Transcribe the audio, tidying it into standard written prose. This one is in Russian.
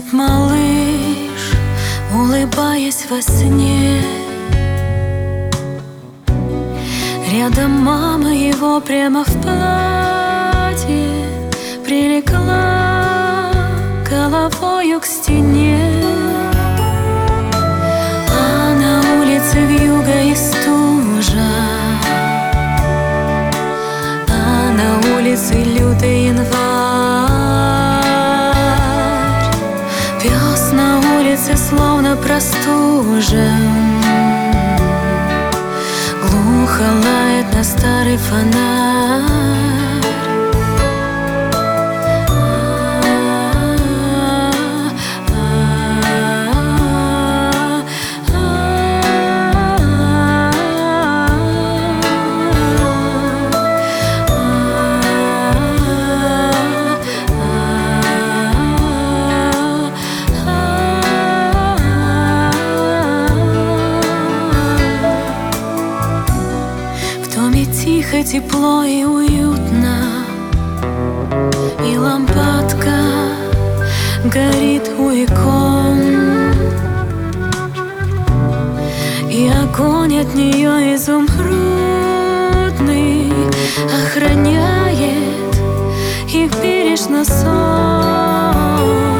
Спит малыш, улыбаясь во сне. Рядом мама его прямо в платье прилегла головою к стене. А на улице вьюга и стужа, а на улице лютый январь. Пес на улице словно простужен, глухо лает на старый фонарь. Тихо, тепло и уютно, и лампадка горит у икон, и огонь от нее изумрудный охраняет их бережно сон.